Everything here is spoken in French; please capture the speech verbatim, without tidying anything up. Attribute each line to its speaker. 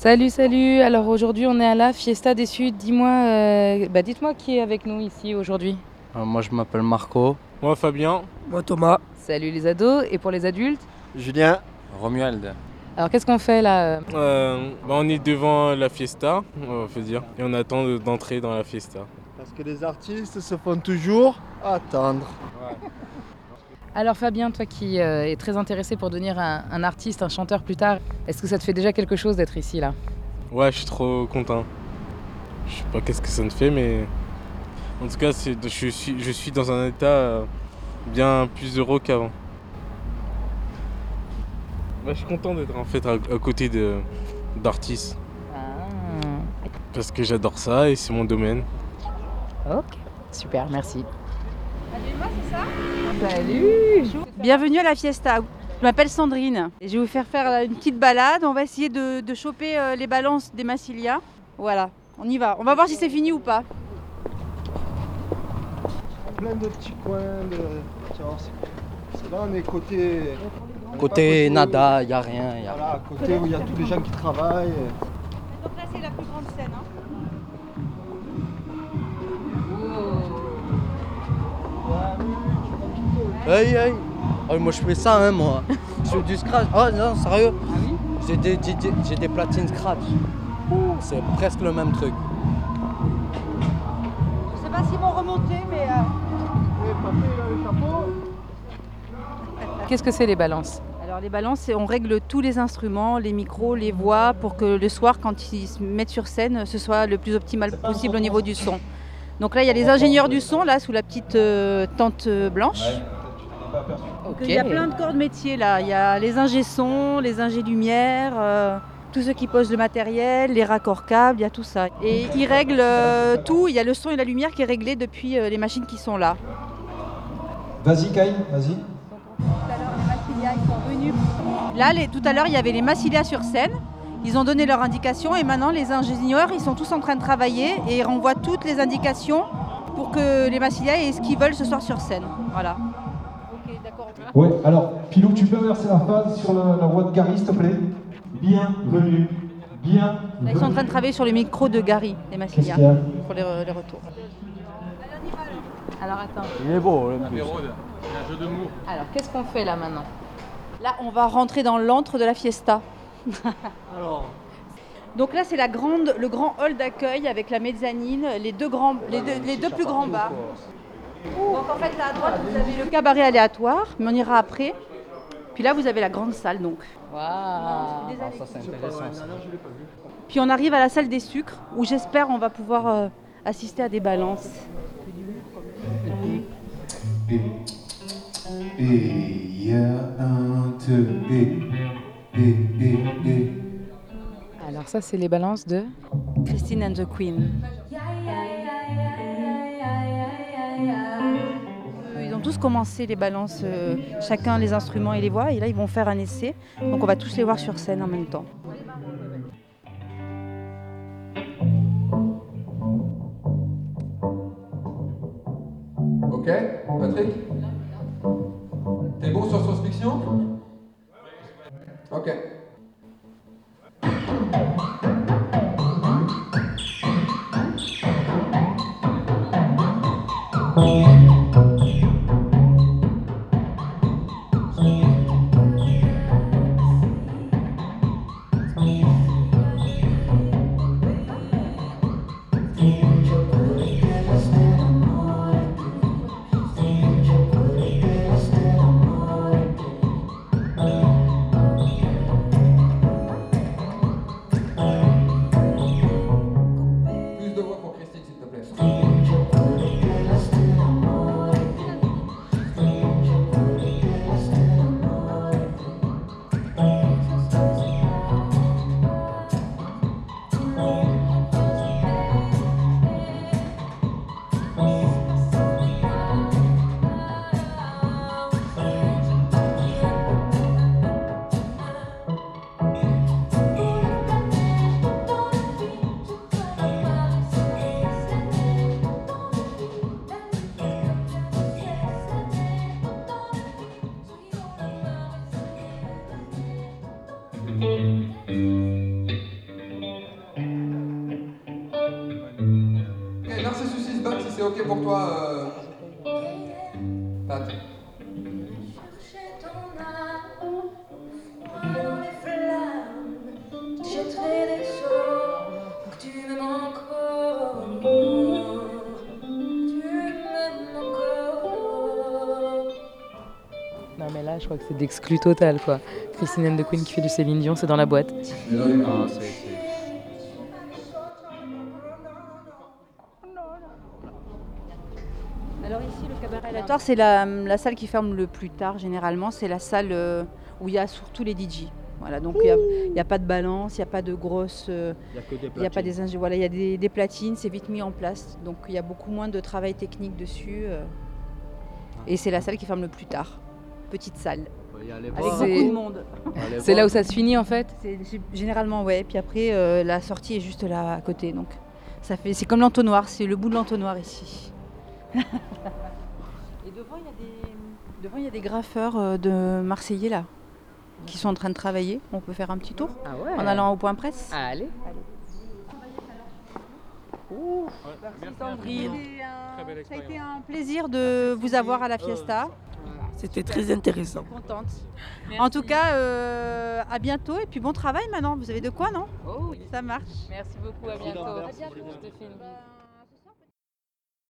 Speaker 1: Salut, salut. Alors aujourd'hui, on est à la Fiesta des Suds. Dis-moi, euh, bah dites-moi qui est avec nous ici aujourd'hui.
Speaker 2: Euh, moi, je m'appelle Marco.
Speaker 3: Moi, Fabien.
Speaker 4: Moi, Thomas.
Speaker 1: Salut les ados. Et pour les adultes?
Speaker 4: Julien.
Speaker 2: Romuald.
Speaker 1: Alors qu'est-ce qu'on fait là?
Speaker 3: Euh, bah, on est devant la Fiesta, on va dire, et on attend de- d'entrer dans la Fiesta.
Speaker 4: Parce que les artistes se font toujours attendre.
Speaker 1: Alors Fabien, toi qui euh, es très intéressé pour devenir un, un artiste, un chanteur plus tard, est-ce que ça te fait déjà quelque chose d'être ici là?
Speaker 3: Ouais, je suis trop content. Je sais pas qu'est-ce que ça me fait, mais en tout cas, c'est, je, suis, je suis dans un état euh, bien plus heureux qu'avant. Ouais, je suis content d'être en fait à, à côté de, d'artistes,
Speaker 1: Ah.
Speaker 3: parce que j'adore ça et c'est mon domaine.
Speaker 1: Ok, super, merci. Salut.
Speaker 5: Bienvenue à la Fiesta. Je m'appelle Sandrine et je vais vous faire faire une petite balade. On va essayer de, de choper euh, les balances des Massilia. Voilà, on y va. On va voir si c'est fini ou pas.
Speaker 4: Plein de petits coins de. Tu vois, c'est- c'est là, on est côté. on est
Speaker 2: Côté
Speaker 4: pas
Speaker 2: nada, il n'y a rien. Y a...
Speaker 4: Voilà, côté où il y a tous les gens qui travaillent.
Speaker 5: Donc là, c'est la plus grande scène. Hein.
Speaker 2: Hey, hey. Oh, moi, je fais ça, hein, moi. Sur du scratch. Oh, non, sérieux.
Speaker 1: Ah oui?
Speaker 2: J'ai des, j'ai des- j'ai des platines scratch. Ouh, c'est presque le même truc.
Speaker 5: Je sais pas s'ils vont remonter, mais. euh,
Speaker 4: Et papé, il a le chapeau.
Speaker 1: Qu'est-ce que c'est les balances?
Speaker 5: Alors les balances, c'est- on règle tous les instruments, les micros, les voix, pour que le soir, quand ils se mettent sur scène, ce soit le plus optimal possible au niveau du son. Donc là, il y a les ingénieurs du son, là, sous la petite euh, tente euh, blanche. Donc, il y a plein de corps de métier là. Il y a les ingé son, les ingé lumière, euh, tous ceux qui posent le matériel, les raccords câbles, il y a tout ça. Et ils règlent euh, tout. Il y a le son et la lumière qui est réglé depuis euh, les machines qui sont là.
Speaker 6: Vas-y Kai, vas-y.
Speaker 5: Tout à l'heure, les Massilia, ils sont venus. Là, les- tout à l'heure, il y avait les Massilia sur scène. Ils ont donné leurs indications et maintenant, les ingénieurs, ils sont tous en train de travailler et ils renvoient toutes les indications pour que les Massilia aient ce qu'ils veulent ce soir sur scène. Voilà. Ok, d'accord.
Speaker 6: Ouais, alors Pilou, tu peux inverser la phase sur la, la voix de Gary, s'il te plaît. Bienvenue. Bienvenue.
Speaker 5: Là, ils sont en train de travailler sur le micro de Gary, les
Speaker 6: Qu'est-ce
Speaker 5: Massilia,
Speaker 6: qu'il y a?
Speaker 5: pour les, re- les retours.
Speaker 1: Alors attends.
Speaker 2: Il est beau, le plus.
Speaker 1: Alors qu'est-ce qu'on fait là maintenant?
Speaker 5: Là, on va rentrer dans l'antre de la Fiesta. Donc là, c'est la grande, le grand hall d'accueil avec la mezzanine, les deux, grands, les deux, les deux plus grands bars. Donc en fait, là à droite, vous avez le cabaret aléatoire, mais on ira après. Puis là, vous avez la grande salle, donc.
Speaker 1: Waouh.
Speaker 2: Ah, ça, c'est intéressant. ça.
Speaker 5: Puis on arrive à la salle des sucres, où j'espère on va pouvoir euh, assister à des balances.
Speaker 7: Et, et, il y a un, deux, et, et, et, et.
Speaker 1: Alors ça, c'est les balances de...
Speaker 5: Christine and the Queen. Ils ont tous commencé les balances, euh, chacun les instruments et les voix, et là ils vont faire un essai. Donc on va tous les voir sur scène en même temps.
Speaker 7: Ok, Patrick? T'es bon sur transmission? Ok. Plus de voix pour Christine, s'il te plaît.
Speaker 8: que pour toi, euh... Pat.
Speaker 1: Non mais là je crois que c'est d'exclu total quoi. Christine and the Queen qui fait du Céline Dion, c'est dans la boîte.
Speaker 2: Non, c'est- c'est-
Speaker 5: Alors ici, le cabaret Lator, c'est la, la salle qui ferme le plus tard généralement. C'est la salle euh, où il y a surtout les D J. Voilà, donc il n'y a, a pas de balance, il n'y a pas de grosses... euh,
Speaker 2: Il y a que des
Speaker 5: il y a pas
Speaker 2: platines.
Speaker 5: des ingé- voilà, il y a des, des platines, c'est vite mis en place. Donc il y a beaucoup moins de travail technique dessus. euh, et c'est la salle qui ferme le plus tard. Petite salle,
Speaker 2: Faut y aller
Speaker 5: avec
Speaker 2: voir.
Speaker 1: C'est-
Speaker 5: beaucoup de monde.
Speaker 2: Allez
Speaker 1: C'est
Speaker 2: voir.
Speaker 1: là où ça se finit en fait.
Speaker 5: C'est, c'est- généralement, ouais. Puis après, euh, la sortie est juste là à côté. Donc ça fait, c'est comme l'entonnoir, c'est le bout de l'entonnoir ici. Et devant, il y a des, devant, il y a des graffeurs euh, de Marseillais là, qui sont en train de travailler. On peut faire un petit tour
Speaker 1: Ah ouais.
Speaker 5: en allant au point presse.
Speaker 1: Allez.
Speaker 5: Avril. Ça a été un plaisir de vous avoir à la Fiesta.
Speaker 9: C'était très intéressant.
Speaker 5: Contente. En tout cas, euh, à bientôt et puis bon travail maintenant. Vous avez de quoi, non?
Speaker 1: Oh oui.
Speaker 5: Ça marche.
Speaker 1: Merci beaucoup, à bientôt. À bientôt. Je te fais une bise.